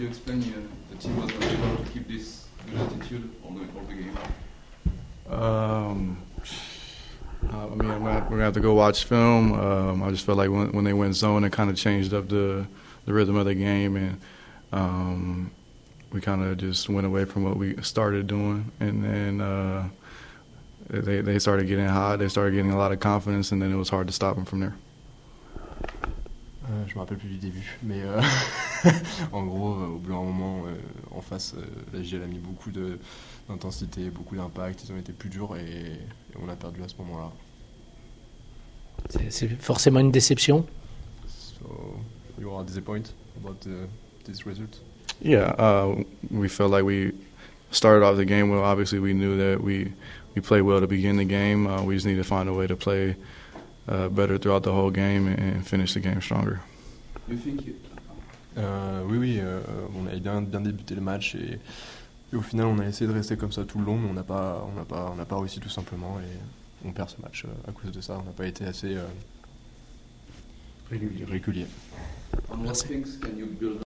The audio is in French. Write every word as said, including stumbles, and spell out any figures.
you explain uh, the team was not able to keep this good attitude all the, all the game? Um, I mean, I'm gonna, we're gonna have to go watch film. Um, I just felt like when, when they went zone, it kind of changed up the the rhythm of the game, and um, we kind of just went away from what we started doing, and then uh, they they started getting hot. They started getting a lot of confidence, and then it was hard to stop them from there. Euh, je me rappelle plus du début, mais euh, en gros, euh, au bout d'un moment, euh, en face, euh, la J L a mis beaucoup de, d'intensité, beaucoup d'impact, ils ont été plus durs et, et on a perdu à ce moment-là. C'est, c'est forcément une déception. So, you are disappointed about the, this result? Yeah, uh, we felt like we started off the game well. Obviously, we knew that we we played well to begin the game. Uh, we just need to find a way to play uh, better throughout the whole game and, and finish the game stronger. You think you, Euh, oui, oui, euh, on avait bien, bien débuté le match et, et au final on a essayé de rester comme ça tout le long, mais on n'a pas, on n'a pas, on n'a pas réussi tout simplement et on perd ce match euh, à cause de ça. On n'a pas été assez euh, régulier. on what things can you build